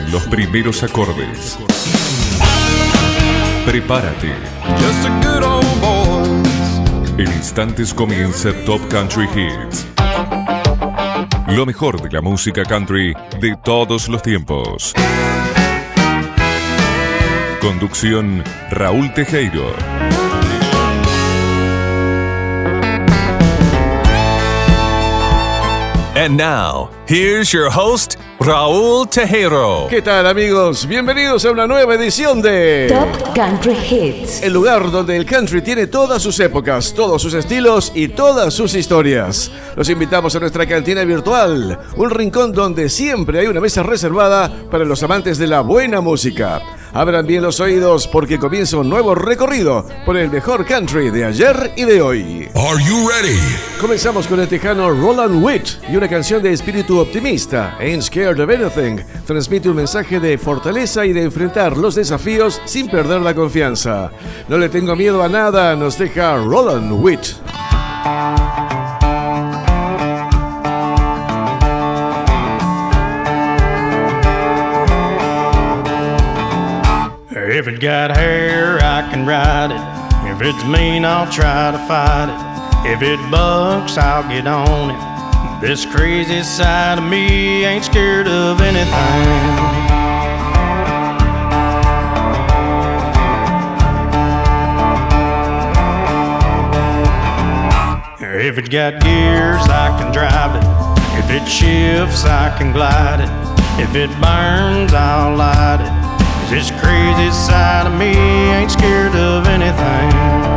en los primeros acordes. Prepárate. En instantes comienza Top Country Hits. Lo mejor de la música country de todos los tiempos. Conducción Raúl Tejero. And now, here's your host, Raúl Tejero. ¿Qué tal, amigos? Bienvenidos a una nueva edición de Top Country Hits, el lugar donde el country tiene todas sus épocas, todos sus estilos y todas sus historias. Los invitamos a nuestra cantina virtual, un rincón donde siempre hay una mesa reservada para los amantes de la buena música. Abran bien los oídos porque comienza un nuevo recorrido por el mejor country de ayer y de hoy. Are you ready? Comenzamos con el tejano Roland Witt y una canción de espíritu optimista, Ain't Scared of Anything. Transmite un mensaje de fortaleza y de enfrentar los desafíos sin perder la confianza. No le tengo miedo a nada, nos deja Roland Witt. If it got hair, I can ride it. If it's mean, I'll try to fight it. If it bucks, I'll get on it. This crazy side of me ain't scared of anything. If it got gears, I can drive it. If it shifts, I can glide it. If it burns, I'll light it. This crazy side of me ain't scared of anything.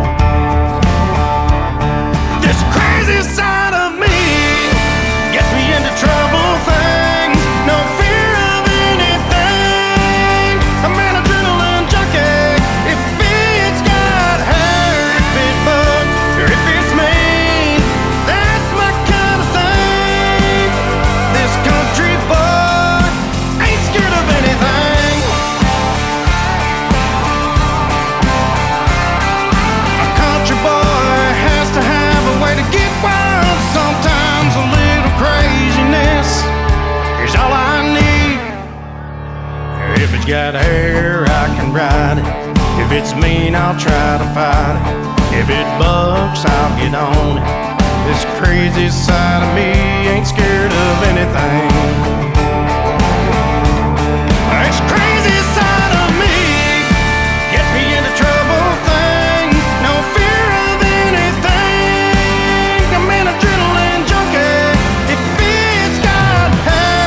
This crazy side of me gets me into trouble things. No fear of anything. I'm an adrenaline junkie. If it's got hair, if it bugs, or if it's mean, that's my kind of thing. This country boy ain't scared of anything. All I need. If it's got hair, I can ride it. If it's mean, I'll try to fight it. If it bucks, I'll get on it. This crazy side of me ain't scared of anything. This crazy side of me gets me into trouble things. No fear of anything. I'm an adrenaline junkie. If it's got hair,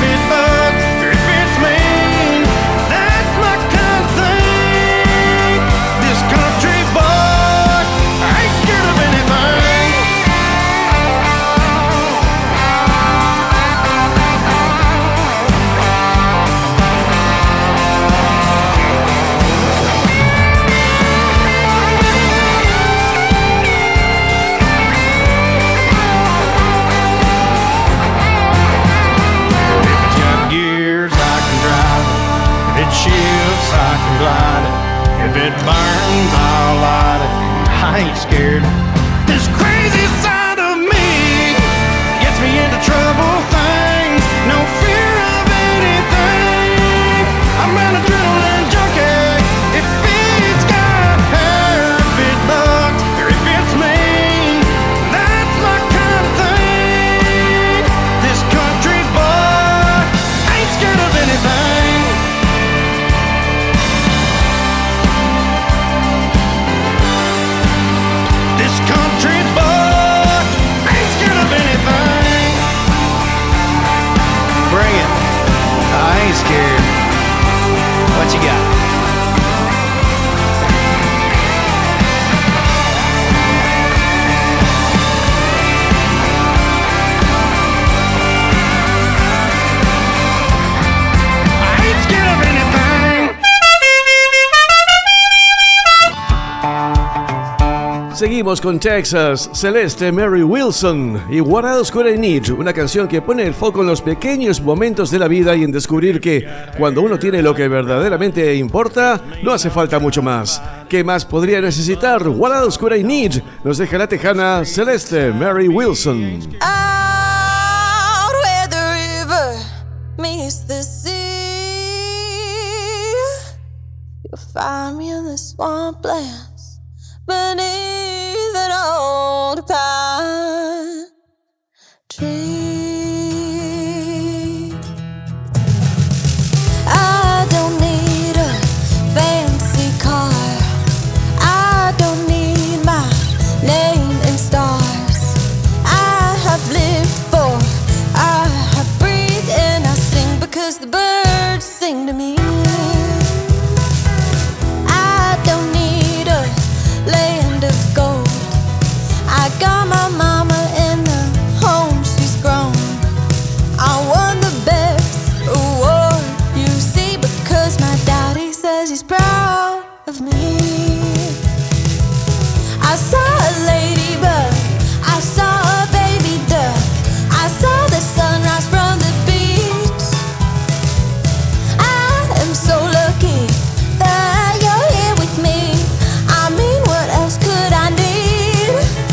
if it burns, I'll light it. I ain't scared. This crazy side of me gets me into trouble things. No fear of anything. I'm an adrenaline junkie. If it's got hair, if it bucks, or if it's mean, that's my kind of thing. This country boy ain't scared of anything. Country boy ain't scared of anything. Bring it. I ain't scared. What you got? I ain't scared of anything. Seguimos con Texas, Celeste Mary Wilson y What Else Could I Need, una canción que pone el foco en los pequeños momentos de la vida y en descubrir que cuando uno tiene lo que verdaderamente importa, no hace falta mucho más. ¿Qué más podría necesitar? What Else Could I Need? Nos deja la tejana Celeste Mary Wilson. Out where the river meets the sea, find me in the swamplands beneath an old pine tree. I don't need a fancy car. I don't need my name in stars. I have lived for, I have breathed, and I sing because the birds sing to me. I don't need a land of gold. I got my mama in the home she's grown. I won the best award, you see, because my daddy says he's proud of me. I saw a ladybug, I saw a baby duck, I saw the sunrise from the beach. I am so lucky that you're here with me. I mean, what else could I need?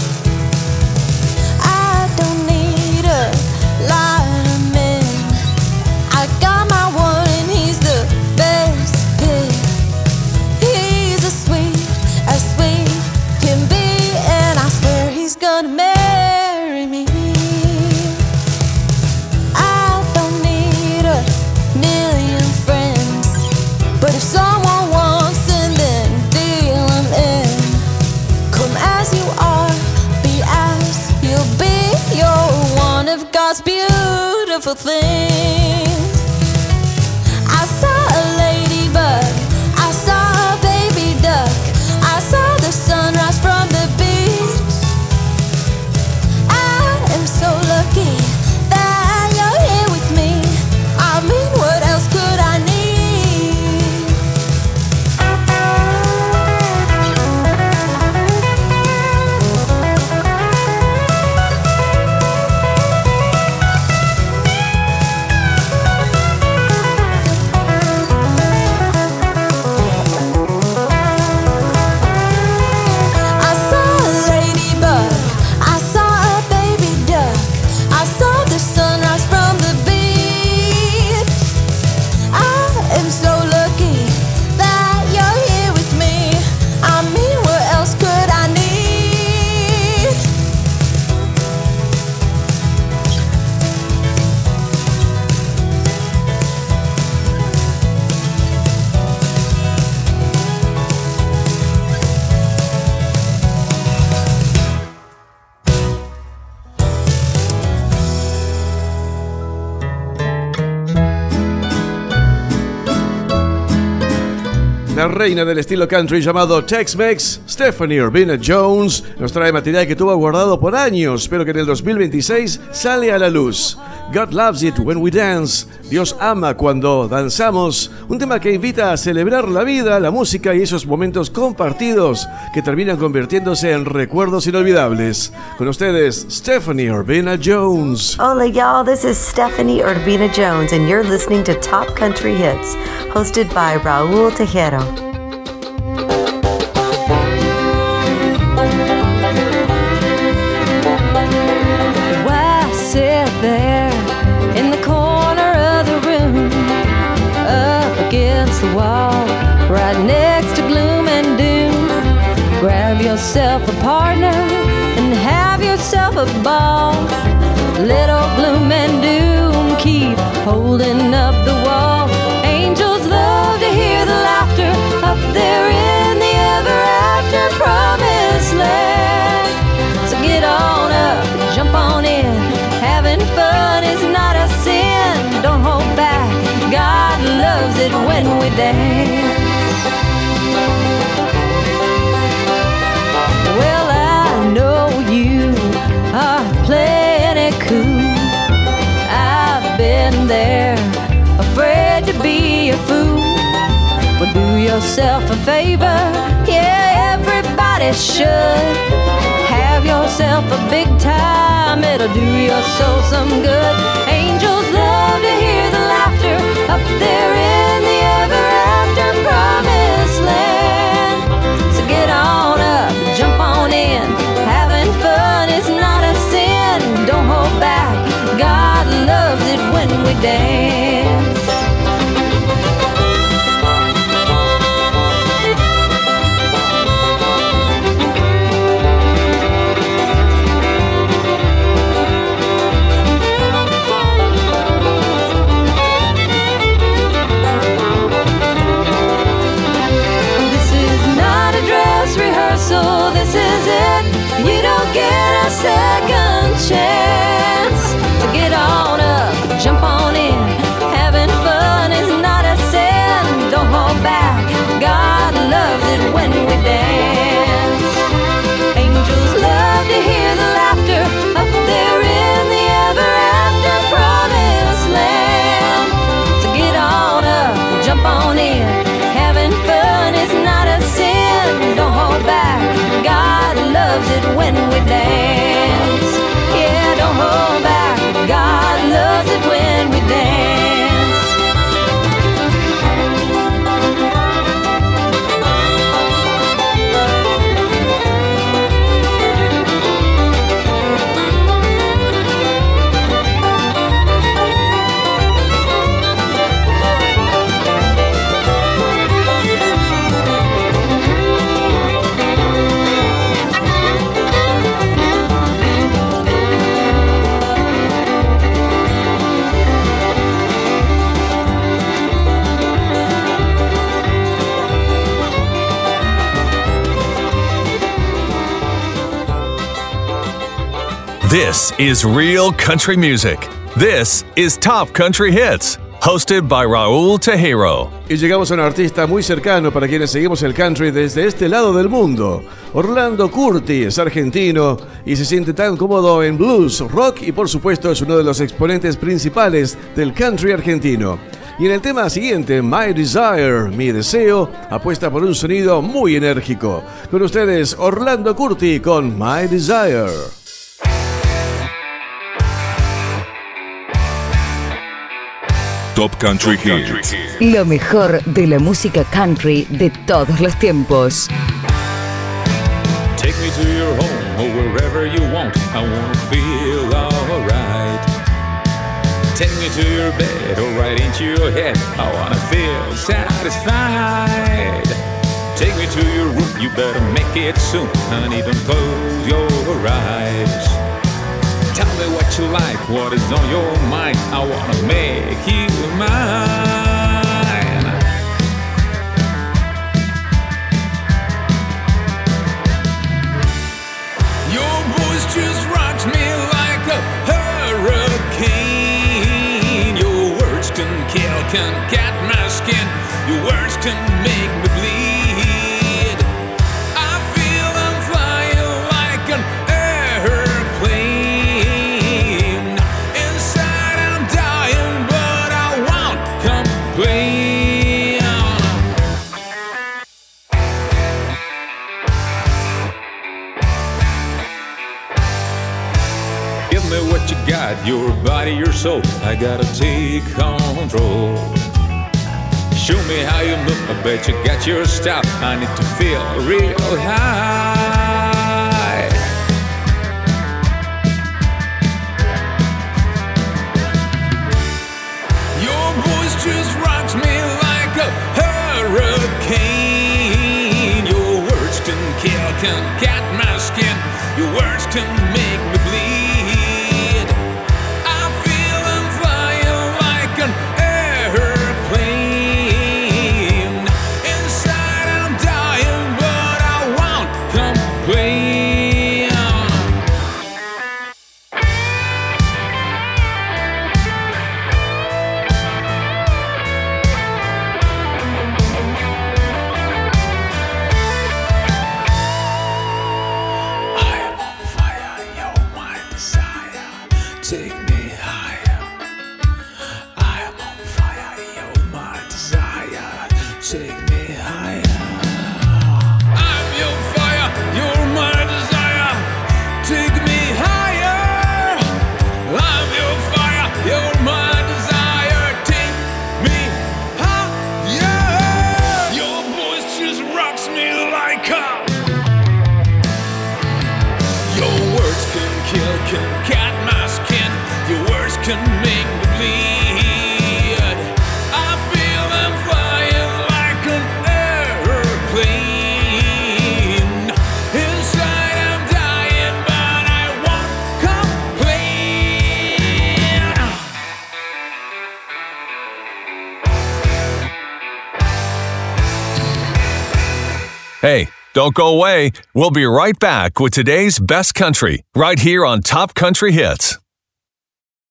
I don't need a lot of men. I got my one and he's the best pick. He's as sweet can be, and I swear he's gonna marry me. I don't need a million friends, but if someone wants and then deal them in, come as you are, be as you'll be. You're one of God's beautiful things. I saw a ladybug, I saw a baby duck, I saw the sunrise from the beach. I am so lucky that you're here with me. I mean, what else could I need? I saw a ladybug, I saw a baby duck, I saw the sunrise from the beach. I am so lucky that you're here with me. I mean, what else could I need? La reina del estilo country llamado Tex-Mex, Stephanie Urbina Jones, nos trae material que tuvo guardado por años, pero que en el 2026 sale a la luz. God loves it when we dance. Dios ama cuando danzamos. Un tema que invita a celebrar la vida, la música y esos momentos compartidos que terminan convirtiéndose en recuerdos inolvidables. Con ustedes, Stephanie Urbina Jones. Hola, y'all. This is Stephanie Urbina Jones, and you're listening to Top Country Hits, hosted by Raul Tejero. Why sit there in the corner of the room, up against the wall, right next to gloom and doom? Grab yourself a partner and have yourself a ball. Little gloom and doom, keep holding up the wall. Angels love to hear the laughter up there in the ever after promised land. So get on up, jump on in. Having fun is not a sin. Don't hold back, God loves it when we dance. Well, I know you are playing it cool. I've been there, afraid to be a fool. Well, do yourself a favor, yeah, everybody should. Have yourself a big time, it'll do your soul some good. Angels love to hear the laughter up there in the ever after promised land. So get on up, jump on in. Having fun is not a sin. Don't hold back, God loves it when we dance. jump on in. Having fun is not a sin. Don't hold back. God loves it when we dance. Angels love to hear the laughter up there in the ever after promised land. So get on up, jump on in. Having fun is not a sin. Don't hold back. God loves it when we dance. Yeah, don't hold back. God loves it when we dance. This is real country music. This is Top Country Hits, hosted by Raúl Tejero. Y llegamos a un artista muy cercano para quienes seguimos el country desde este lado del mundo. Orlando Curti es argentino y se siente tan cómodo en blues, rock y por supuesto es uno de los exponentes principales del country argentino. Y en el tema siguiente, My Desire, Mi Deseo, apuesta por un sonido muy enérgico. Con ustedes, Orlando Curti con My Desire. Top Country Hits. Lo mejor de la música country de todos los tiempos. Take me to your home or wherever you want. I wanna feel alright. Take me to your bed or right into your head. I wanna feel satisfied. Take me to your room, you better make it soon. And even close your eyes. Tell me what you like, what is on your mind. I wanna make you mine. Your voice just rocks me like a hurricane. Your words can kill, can cut my skin. Your words can make me bleed. I feel I'm flying like an airplane. What you got, your body, your soul, I gotta take control. Show me how you move, I bet you got your style. I need to feel real high. Your voice just rocks me like a hurricane. Your words can kill, can cut my skin. Your words can make me bleed. Take me higher. I am on fire. You're my desire. Take me higher. I'm your fire. You're my desire. Take me higher. I'm your fire. You're my desire. Take me higher. Your voice just rocks me like a. Your words can kill, can cut my skin. Your words can make me bleed. I feel I'm flying like an airplane. Inside I'm dying, but I won't complain. Hey, don't go away. We'll be right back with today's best country, right here on Top Country Hits.